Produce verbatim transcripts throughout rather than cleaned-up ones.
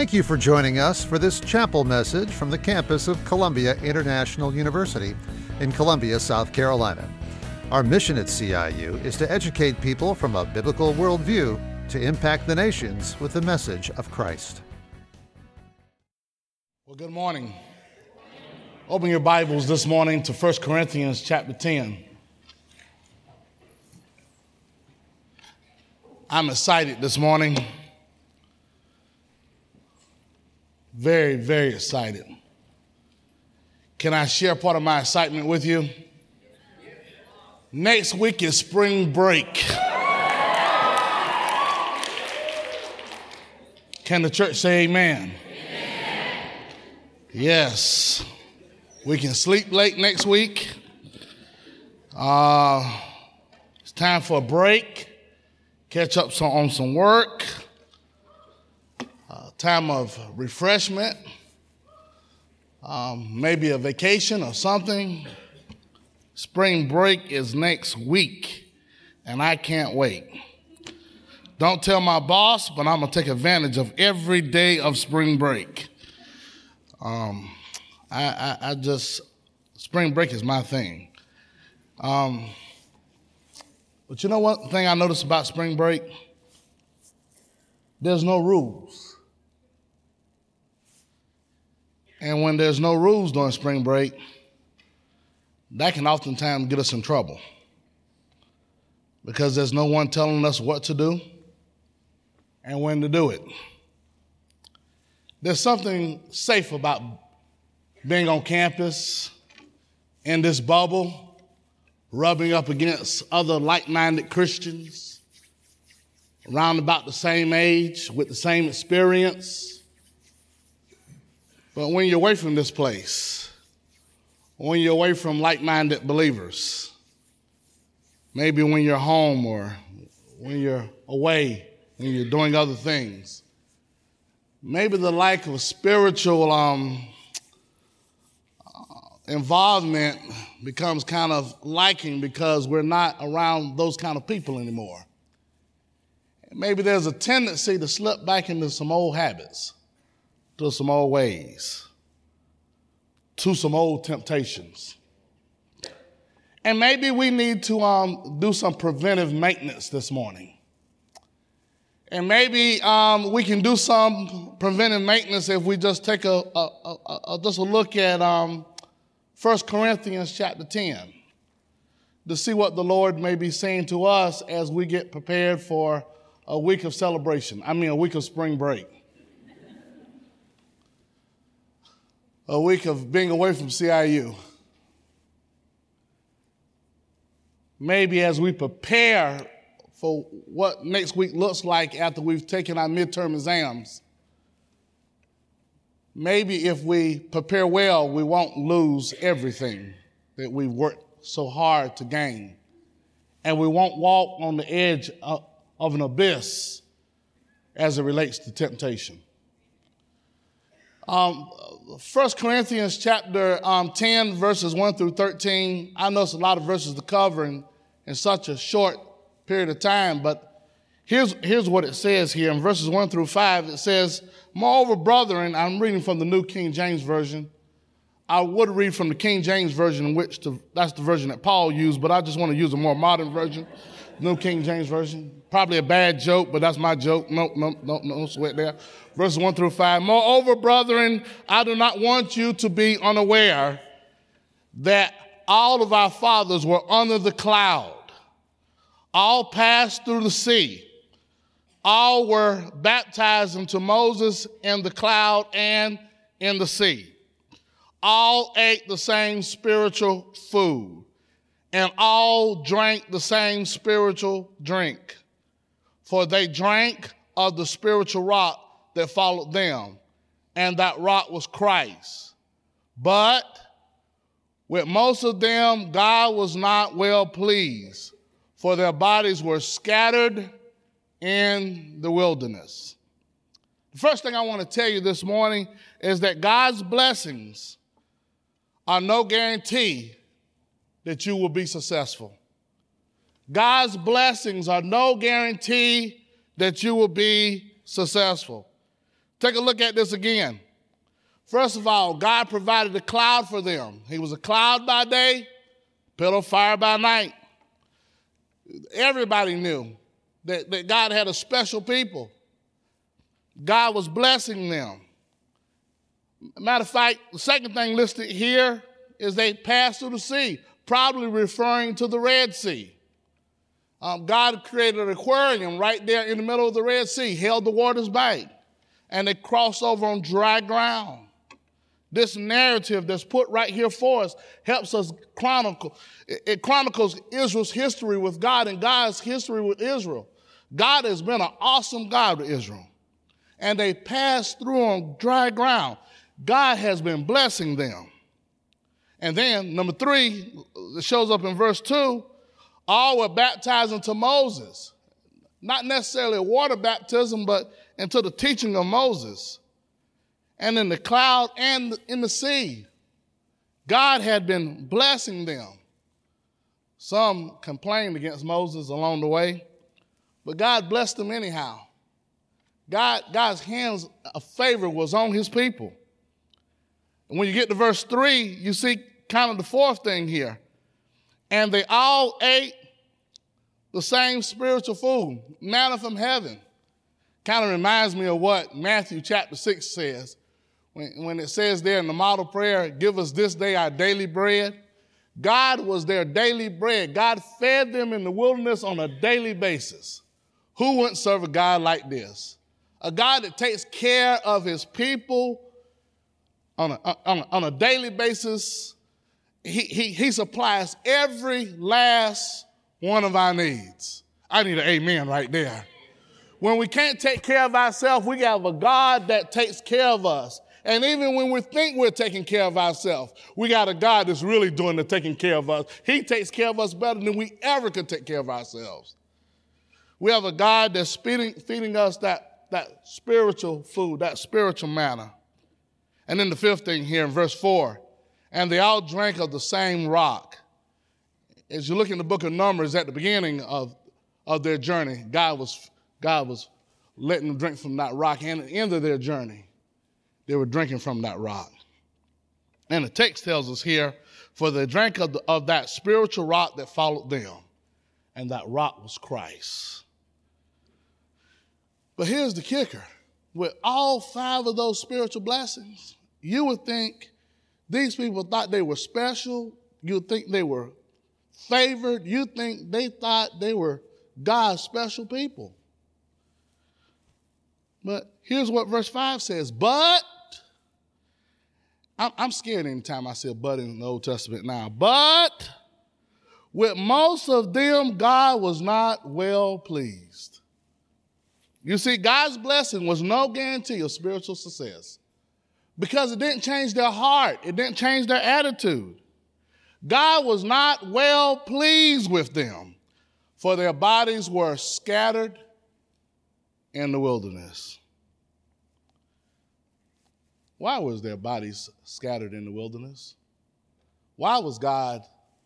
Thank you for joining us for this chapel message from the campus of Columbia International University in Columbia, South Carolina. Our mission at C I U is to educate people from a biblical worldview to impact the nations with the message of Christ. Well, good morning. Open your Bibles this morning to First Corinthians chapter ten. I'm excited this morning. Very, very excited. Can I share part of my excitement with you? Next week is spring break. Can the church say amen? Amen? Yes. We can sleep late next week. Uh, it's time for a break. Catch up some, on some work. Uh, time of refreshment. Um, maybe a vacation or something. Spring break is next week, and I can't wait. Don't tell my boss, but I'm going to take advantage of every day of spring break. Um, I, I, I just, spring break is my thing. Um, but you know one thing I noticed about spring break? There's no rules. And when there's no rules during spring break, that can oftentimes get us in trouble because there's no one telling us what to do and when to do it. There's something safe about being on campus in this bubble, rubbing up against other like-minded Christians around about the same age with the same experience. But when you're away from this place, when you're away from like-minded believers, maybe when you're home or when you're away, when you're doing other things, maybe the lack of spiritual um, involvement becomes kind of lacking because we're not around those kind of people anymore. Maybe there's a tendency to slip back into some old habits, to some old ways, to some old temptations. And maybe we need to um, do some preventive maintenance this morning. And maybe um, we can do some preventive maintenance if we just take a, a, a, a just a look at um, First Corinthians chapter ten to see what the Lord may be saying to us as we get prepared for a week of celebration. I mean, a week of spring break. A week of being away from C I U. Maybe as we prepare for what next week looks like after we've taken our midterm exams, maybe if we prepare well, we won't lose everything that we've worked so hard to gain. And we won't walk on the edge of, of an abyss as it relates to temptation. Um, First Corinthians chapter um, ten, verses one through thirteen. I know it's a lot of verses to cover in, in such a short period of time, but here's, here's what it says here. In verses one through five, it says, "Moreover, brethren," I'm reading from the New King James Version. I would read from the King James Version, in which to, that's the version that Paul used, but I just want to use a more modern version, New King James Version. Probably a bad joke, but that's my joke. No, no, no, no sweat there. Verses one through five. "Moreover, brethren, I do not want you to be unaware that all of our fathers were under the cloud. All passed through the sea. All were baptized into Moses in the cloud and in the sea. All ate the same spiritual food, and all drank the same spiritual drink. For they drank of the spiritual rock that followed them, and that rock was Christ. But with most of them, God was not well pleased, for their bodies were scattered in the wilderness." The first thing I want to tell you this morning is that God's blessings are no guarantee that you will be successful. God's blessings are no guarantee that you will be successful. take a look at this again. First of all, God provided a cloud for them. He was a cloud by day, pillar of fire by night. Everybody knew that, that God had a special people. God was blessing them. Matter of fact, the second thing listed here is they passed through the sea, probably referring to the Red Sea. Um, God created an aquarium right there in the middle of the Red Sea, held the waters back, and they crossed over on dry ground. This narrative that's put right here for us helps us chronicle. It chronicles Israel's history with God and God's history with Israel. God has been an awesome God to Israel. And they passed through on dry ground. God has been blessing them. And then, number three, it shows up in verse two, all were baptized into Moses. Not necessarily a water baptism, but into the teaching of Moses. And in the cloud and in the sea, God had been blessing them. Some complained against Moses along the way, but God blessed them anyhow. God, God's hands of favor was on his people. And when you get to verse three, you see kind of the fourth thing here. And they all ate the same spiritual food, manna from heaven. Kind of reminds me of what Matthew chapter six says. When, when it says there in the model prayer, give us this day our daily bread. God was their daily bread. God fed them in the wilderness on a daily basis. Who wouldn't serve a God like this? A God that takes care of his people on a, on a, on a daily basis. He, he, he supplies every last one of our needs. I need an amen right there. When we can't take care of ourselves, we have a God that takes care of us. And even when we think we're taking care of ourselves, we got a God that's really doing the taking care of us. He takes care of us better than we ever could take care of ourselves. We have a God that's feeding, feeding us that, that spiritual food, that spiritual manna. And then the fifth thing here in verse four, and they all drank of the same rock. As you look in the book of Numbers at the beginning of, of their journey, God was, God was letting them drink from that rock. And at the end of their journey, they were drinking from that rock. And the text tells us here, for they drank of, the, of that spiritual rock that followed them, and that rock was Christ. But here's the kicker. With all five of those spiritual blessings, you would think these people thought they were special. You would think they were favored. You think they thought they were God's special people. But here's what verse five says. But, I'm, I'm scared anytime I say but in the Old Testament now. But with most of them, God was not well pleased. You see, God's blessing was no guarantee of spiritual success because it didn't change their heart. It didn't change their attitude. God was not well pleased with them, for their bodies were scattered in the wilderness. Why was their bodies scattered in the wilderness? Why was God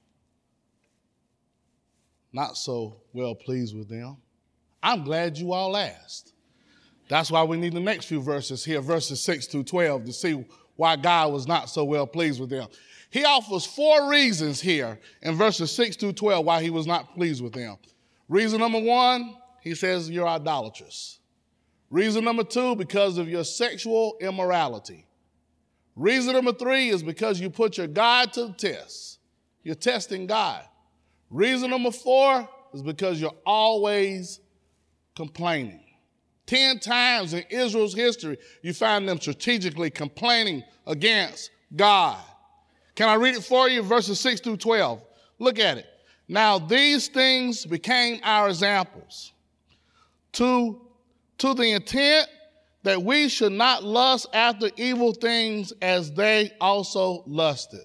not so well pleased with them? I'm glad you all asked. That's why we need the next few verses here, verses six through twelve, to see why God was not so well pleased with them. He offers four reasons here in verses six through twelve why he was not pleased with them. Reason number one, he says you're idolatrous. Reason number two, because of your sexual immorality. Reason number three is because you put your God to the test. You're testing God. Reason number four is because you're always complaining. Ten times in Israel's history, you find them strategically complaining against God. Can I read it for you? Verses six through twelve. Look at it. Now these things became our examples, to, to the intent that we should not lust after evil things as they also lusted.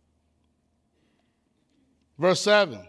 Verse seven.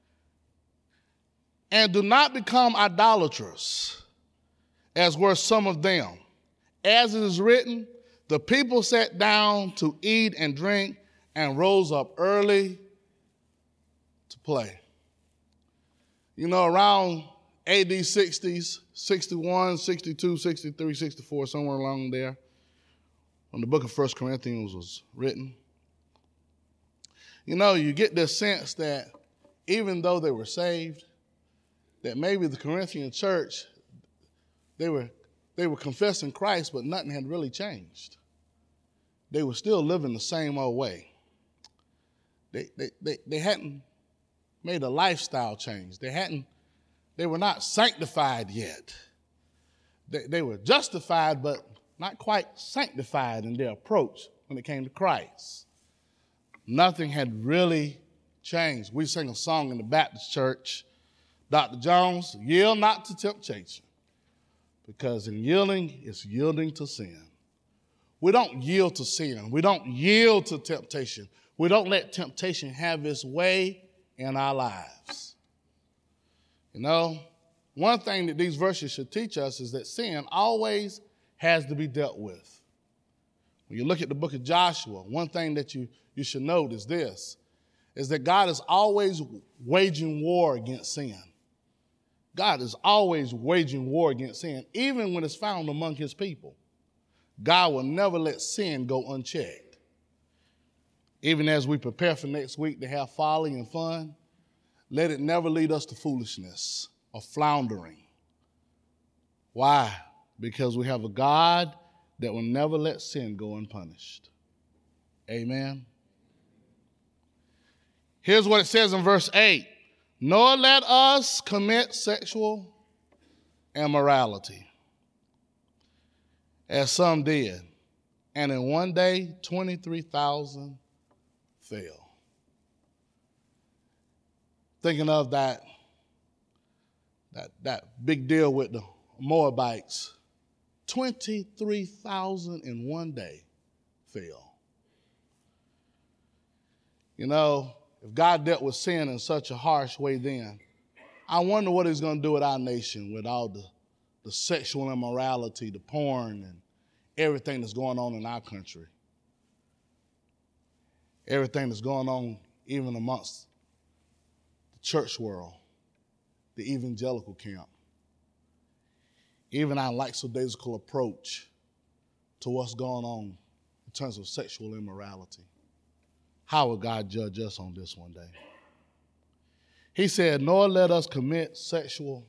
And do not become idolaters, as were some of them. As it is written, the people sat down to eat and drink and rose up early to play. You know, around A D sixties, sixty-one, sixty-two, sixty-three, sixty-four, somewhere along there, when the book of First Corinthians was written. You know, you get this sense that even though they were saved, that maybe the Corinthian church, they were they were confessing Christ, but nothing had really changed. They were still living the same old way. They they they, they hadn't made a lifestyle change. They hadn't, they were not sanctified yet. They, they were justified, but not quite sanctified in their approach when it came to Christ. Nothing had really changed. We sing a song in the Baptist church, Doctor Jones, yield not to temptation, because in yielding, it's yielding to sin. We don't yield to sin. We don't yield to temptation. We don't let temptation have its way in our lives. You know, one thing that these verses should teach us is that sin always has to be dealt with. When you look at the book of Joshua, one thing that you, you should note is this, is that God is always waging war against sin. God is always waging war against sin, even when it's found among his people. God will never let sin go unchecked. Even as we prepare for next week to have folly and fun, let it never lead us to foolishness or floundering. Why? Because we have a God that will never let sin go unpunished. Amen. Here's what it says in verse eight. Nor let us commit sexual immorality, as some did, and in one day twenty-three thousand fell. Thinking of that, that, that big deal with the Moabites, twenty-three thousand in one day fell. You know, if God dealt with sin in such a harsh way then, I wonder what he's going to do with our nation, with all the, the sexual immorality, the porn, and everything that's going on in our country. Everything that's going on even amongst the church world, the evangelical camp. Even our lackadaisical approach to what's going on in terms of sexual immorality. How will God judge us on this one day? He said, nor let us commit sexual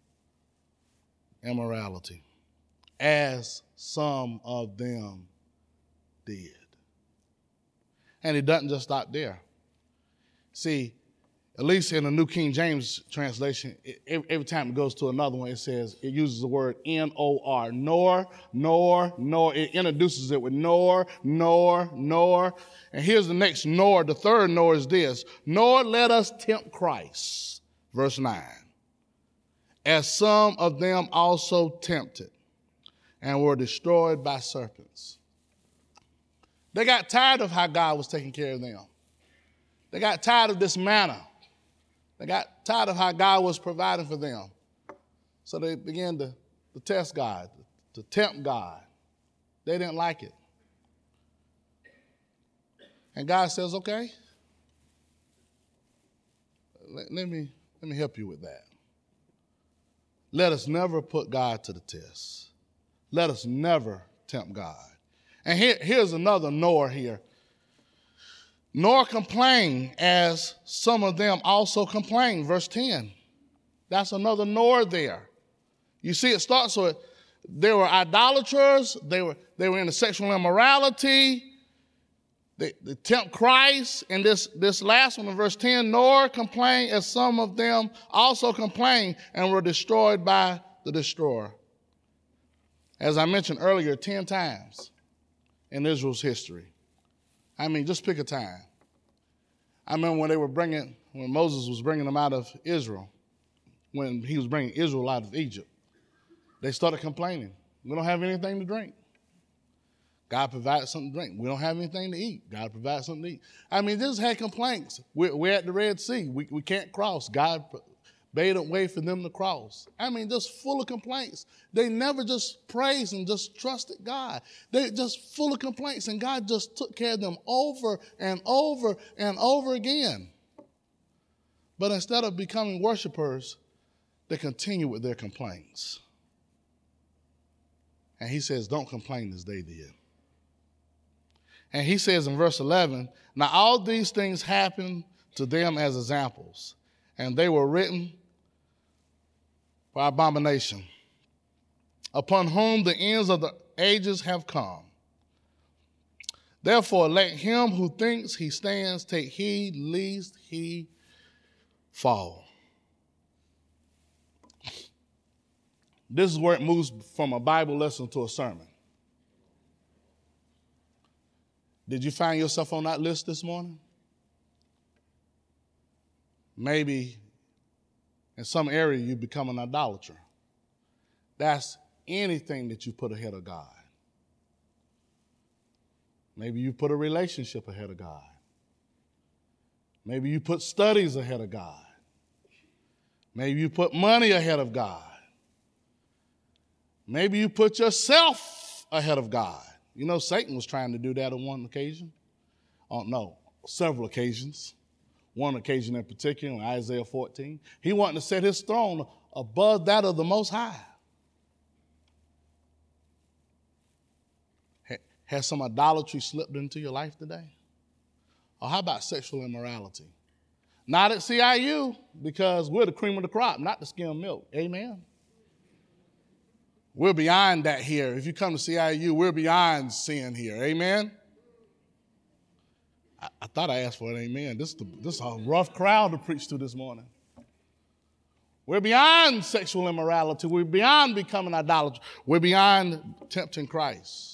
immorality, as some of them did. And it doesn't just stop there. See, at least in the New King James translation, it, every time it goes to another one, it says, it uses the word N O R, nor, nor, nor. It introduces it with nor, nor, nor. And here's the next nor. The third nor is this. Nor let us tempt Christ. Verse nine. As some of them also tempted and were destroyed by serpents. They got tired of how God was taking care of them. They got tired of this manna. They got tired of how God was providing for them. So they began to, to test God, to tempt God. They didn't like it. And God says, okay, let, let me, let me help you with that. Let us never put God to the test. Let us never tempt God. And here, here's another nor here. Nor complain, as some of them also complain. Verse ten. That's another nor there. You see, it starts with, they were idolaters. They were, they were into sexual immorality. They, they tempt Christ. And this, this last one in verse ten, nor complain, as some of them also complain and were destroyed by the destroyer. As I mentioned earlier, ten times in Israel's history. I mean, just pick a time. I remember when they were bringing, when Moses was bringing them out of Israel, when he was bringing Israel out of Egypt, they started complaining. We don't have anything to drink. God provided something to drink. We don't have anything to eat. God provided something to eat. I mean, they just had complaints. We're, we're at the Red Sea. We, we can't cross. God made a way for them to cross. I mean, just full of complaints. They never just praised and just trusted God. They just full of complaints, and God just took care of them over and over and over again. But instead of becoming worshipers, they continue with their complaints. And he says, don't complain as they did. And he says in verse eleven, now all these things happened to them as examples, and they were written for abomination, upon whom the ends of the ages have come. Therefore, let him who thinks he stands take heed lest he fall. This is where it moves from a Bible lesson to a sermon. Did you find yourself on that list this morning? Maybe in some area you become an idolater. That's anything that you put ahead of God. Maybe you put a relationship ahead of God. Maybe you put studies ahead of God. Maybe you put money ahead of God. Maybe you put yourself ahead of God. You know, Satan was trying to do that on one occasion. Oh, no, several occasions. One occasion in particular, in Isaiah fourteen. He wanted to set his throne above that of the Most High. Has some idolatry slipped into your life today? Or how about sexual immorality? Not at C I U, because we're the cream of the crop, not the skim milk. Amen? We're beyond that here. If you come to C I U, we're beyond sin here. Amen? I, I thought I asked for an amen. This is, the, this is a rough crowd to preach to this morning. We're beyond sexual immorality. We're beyond becoming idolatry. We're beyond tempting Christ.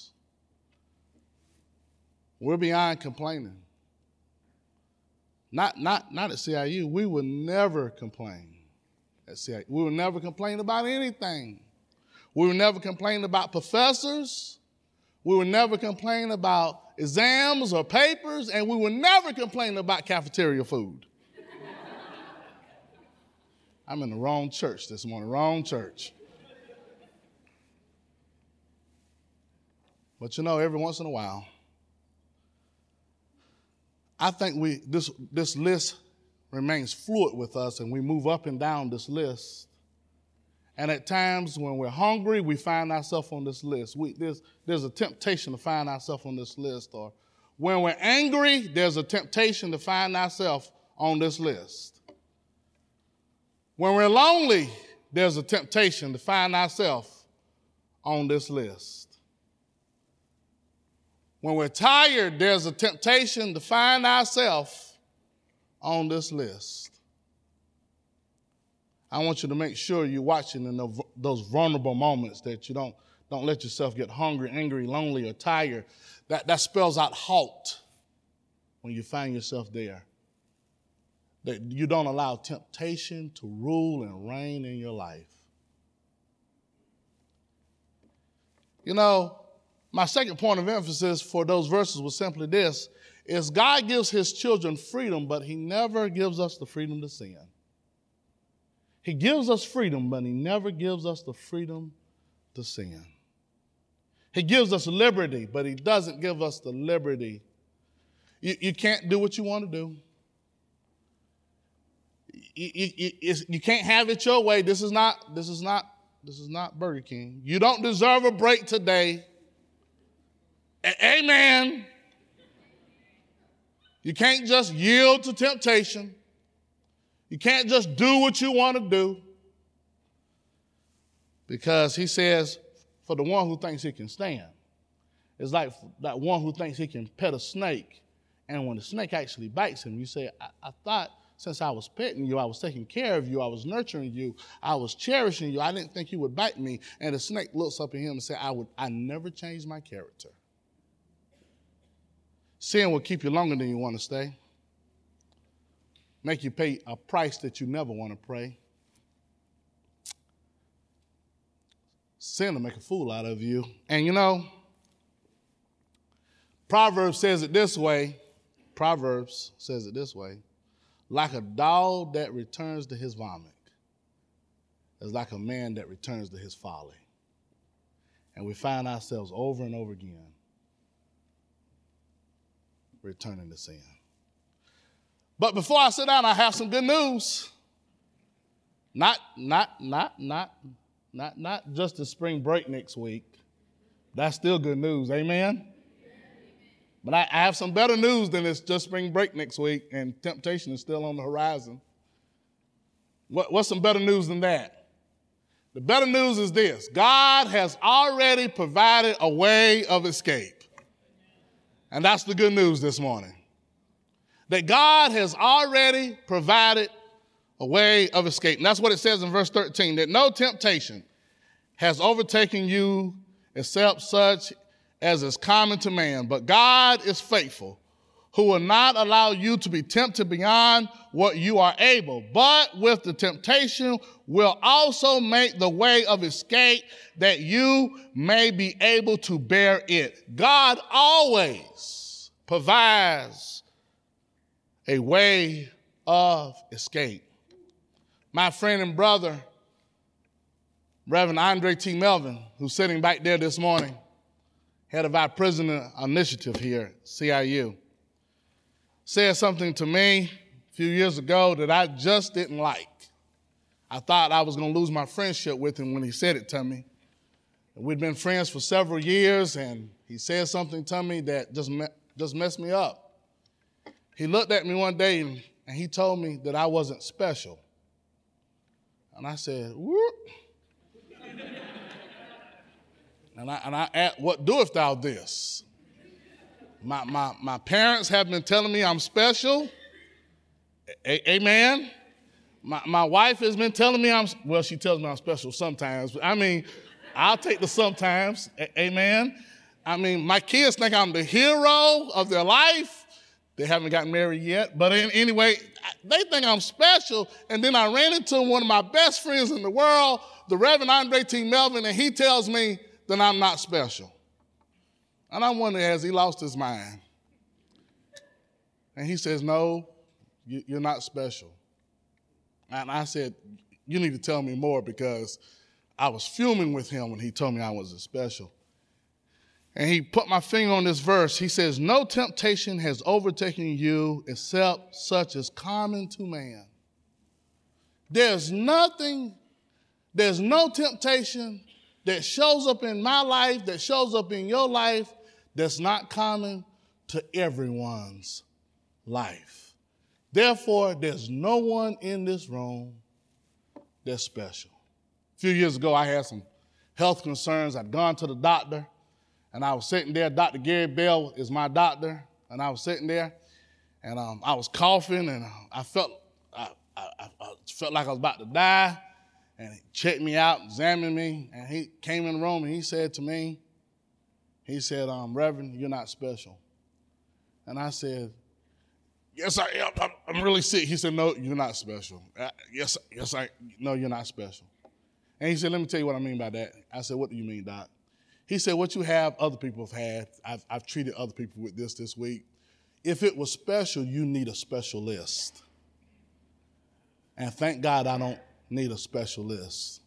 We're beyond complaining. Not, not, not at C I U. We will never complain at C I U. We will never complain about anything. We will never complain about professors. We will never complain about exams or papers, and we will never complain about cafeteria food. I'm in the wrong church this morning, wrong church. But you know, every once in a while, I think we this this list remains fluid with us, and we move up and down this list. And at times when we're hungry, we find ourselves on this list. We, there's, there's a temptation to find ourselves on this list. Or when we're angry, there's a temptation to find ourselves on this list. When we're lonely, there's a temptation to find ourselves on this list. When we're tired, there's a temptation to find ourselves on this list. I want you to make sure you're watching in those vulnerable moments, that you don't, don't let yourself get hungry, angry, lonely, or tired. That, that spells out halt when you find yourself there. That you don't allow temptation to rule and reign in your life. You know, my second point of emphasis for those verses was simply this, is God gives his children freedom, but he never gives us the freedom to sin. He gives us freedom, but he never gives us the freedom to sin. He gives us liberty, but he doesn't give us the liberty. You, you can't do what you want to do. You, you, you, you can't have it your way. This is not, this is not, this is not Burger King. You don't deserve a break today. A- Amen. You can't just yield to temptation. You can't just do what you want to do. Because he says, for the one who thinks he can stand, it's like that one who thinks he can pet a snake, and when the snake actually bites him, you say, I, I thought since I was petting you, I was taking care of you, I was nurturing you, I was cherishing you, I didn't think you would bite me. And the snake looks up at him and says, I would, I never change my character. Sin will keep you longer than you want to stay. Make you pay a price that you never want to pay. Sin will make a fool out of you. And you know, Proverbs says it this way. Proverbs says it this way. Like a dog that returns to his vomit is like a man that returns to his folly. And we find ourselves over and over again returning to sin. But before I sit down, I have some good news. Not, not, not, not, not, not just the spring break next week. That's still good news, amen? But I, I have some better news than it's just spring break next week, and temptation is still on the horizon. What, what's some better news than that? The better news is this: God has already provided a way of escape. And that's the good news this morning. That God has already provided a way of escape. And that's what it says in verse thirteen, that no temptation has overtaken you except such as is common to man. But God is faithful, who will not allow you to be tempted beyond what you are able, but with the temptation will also make the way of escape that you may be able to bear it. God always provides a way of escape. My friend and brother, Reverend Andre T. Melvin, who's sitting back there this morning, head of our prison initiative here at C I U, said something to me a few years ago that I just didn't like. I thought I was going to lose my friendship with him when he said it to me. We'd been friends for several years, and he said something to me that just, me- just messed me up. He looked at me one day, and, and he told me that I wasn't special. And I said, whoop. And I, and I asked, what doest thou this? My, my, my parents have been telling me I'm special. A- amen. My, my wife has been telling me I'm, well, she tells me I'm special sometimes. I mean, I'll take the sometimes. A- amen. I mean, my kids think I'm the hero of their life. They haven't gotten married yet. But in, anyway, they think I'm special. And then I ran into one of my best friends in the world, the Reverend Andre T. Melvin, and he tells me that I'm not special. And I wonder, has he lost his mind? And he says, no, you, you're not special. And I said, you need to tell me more, because I was fuming with him when he told me I wasn't special. And he put my finger on this verse. He says, no temptation has overtaken you except such as common to man. There's nothing, there's no temptation that shows up in my life, that shows up in your life, that's not common to everyone's life. Therefore, there's no one in this room that's special. A few years ago, I had some health concerns. I'd gone to the doctor, and I was sitting there. Doctor Gary Bell is my doctor, and I was sitting there, and um, I was coughing, and I felt I, I, I felt like I was about to die. And he checked me out, examined me, and he came in the room and he said to me, he said, um, Reverend, you're not special. And I said, yes, I am. I'm, I'm really sick. He said, no, you're not special. Uh, yes, yes, I, no, you're not special. And he said, let me tell you what I mean by that. I said, what do you mean, Doc? He said, what you have, other people have had. I've, I've treated other people with this this week. If it was special, you need a specialist. And thank God I don't need a specialist,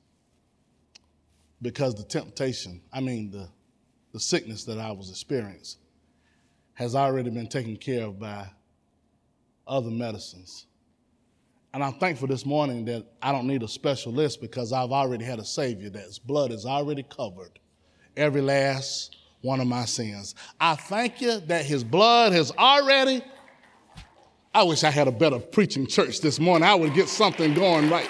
because the temptation, I mean the, the sickness that I was experiencing has already been taken care of by other medicines. And I'm thankful this morning that I don't need a specialist, because I've already had a Savior that's blood has already covered every last one of my sins. I thank you that his blood has already, I wish I had a better preaching church this morning. I would get something going right.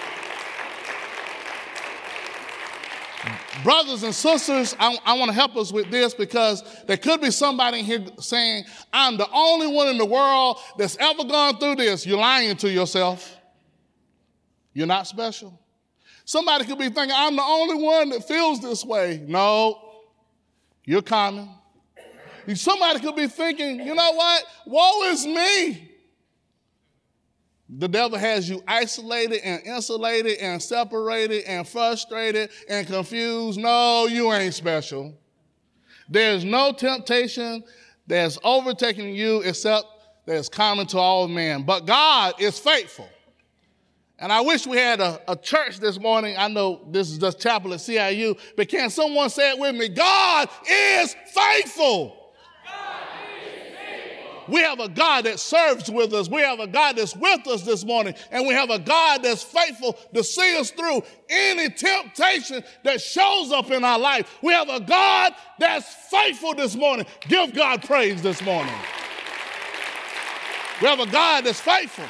Brothers and sisters, I, I want to help us with this, because there could be somebody in here saying, I'm the only one in the world that's ever gone through this. You're lying to yourself. You're not special. Somebody could be thinking, I'm the only one that feels this way. No, you're common. Somebody could be thinking, you know what? Woe is me. The devil has you isolated and insulated and separated and frustrated and confused. No, you ain't special. There's no temptation that's overtaken you except that's common to all men. But God is faithful. And I wish we had a, a church this morning. I know this is just chapel at C I U, but can someone say it with me? God is faithful. God is faithful. we have a God that serves with us. We have a God that's with us this morning. And we have a God that's faithful to see us through any temptation that shows up in our life. We have a God that's faithful this morning. Give God praise this morning. We have a God that's faithful.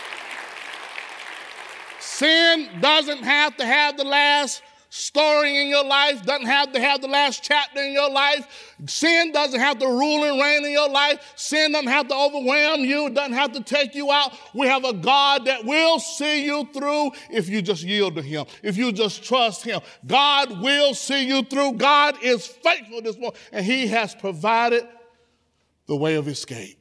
Sin doesn't have to have the last story in your life, doesn't have to have the last chapter in your life. Sin doesn't have to rule and reign in your life. Sin doesn't have to overwhelm you. It doesn't have to take you out. We have a God that will see you through if you just yield to him, if you just trust him. God will see you through. God is faithful this morning, and he has provided the way of escape.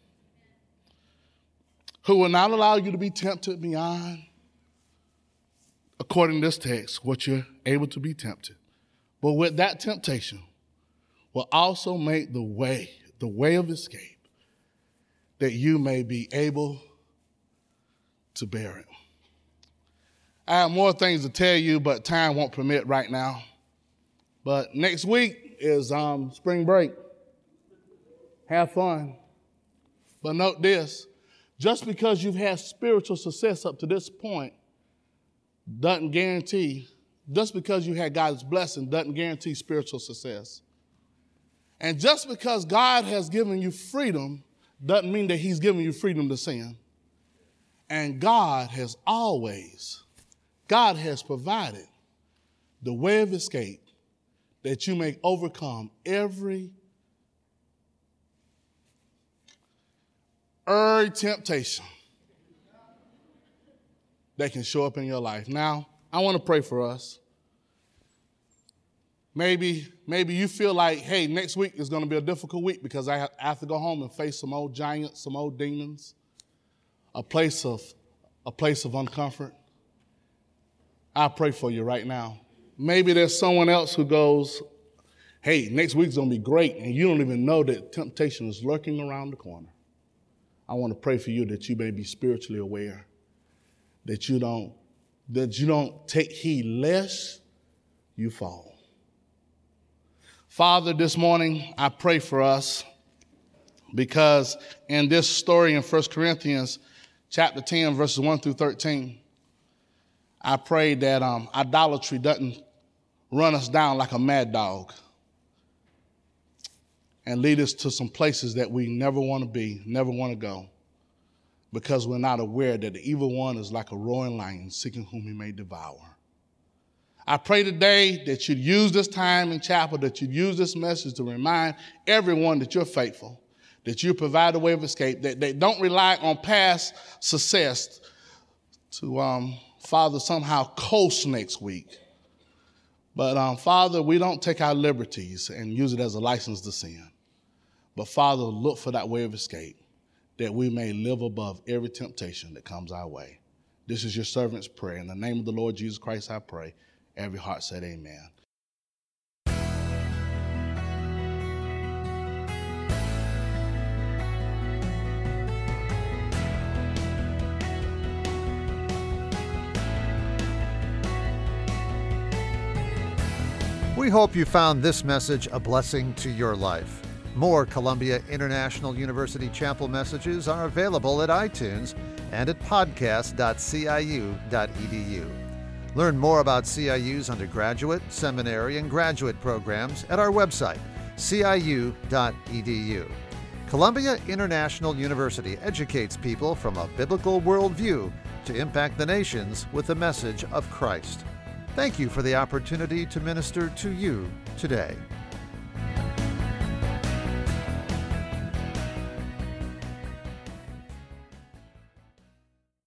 Who will not allow you to be tempted beyond, according to this text, what you're able to be tempted. But with that temptation will also make the way, the way of escape, that you may be able to bear it. I have more things to tell you, but time won't permit right now. But next week is um, spring break. Have fun. But note this, just because you've had spiritual success up to this point doesn't guarantee, just because you had God's blessing doesn't guarantee spiritual success. And just because God has given you freedom doesn't mean that he's giving you freedom to sin. And God has always, God has provided the way of escape that you may overcome every every temptation that can show up in your life. Now, I want to pray for us. Maybe, maybe you feel like, hey, next week is going to be a difficult week because I have to go home and face some old giants, some old demons, a place of, a place of uncomfort. I pray for you right now. Maybe there's someone else who goes, hey, next week's going to be great, and you don't even know that temptation is lurking around the corner. I want to pray for you that you may be spiritually aware, that you don't, that you don't take heed lest you fall. Father, this morning I pray for us because in this story in First Corinthians chapter ten, verses one through thirteen, I pray that um, idolatry doesn't run us down like a mad dog and lead us to some places that we never want to be, never want to go, because we're not aware that the evil one is like a roaring lion seeking whom he may devour. I pray today that you'd use this time in chapel, that you'd use this message to remind everyone that you're faithful, that you provide a way of escape, that they don't rely on past success to, um, Father, somehow coast next week. But, um, Father, we don't take our liberties and use it as a license to sin. But, Father, look for that way of escape, that we may live above every temptation that comes our way. This is your servant's prayer. In the name of the Lord Jesus Christ, I pray. Every heart said amen. We hope you found this message a blessing to your life. More Columbia International University Chapel messages are available at iTunes and at podcast dot c i u dot e d u. Learn more about C I U's undergraduate, seminary, and graduate programs at our website, c i u dot e d u. Columbia International University educates people from a biblical worldview to impact the nations with the message of Christ. Thank you for the opportunity to minister to you today.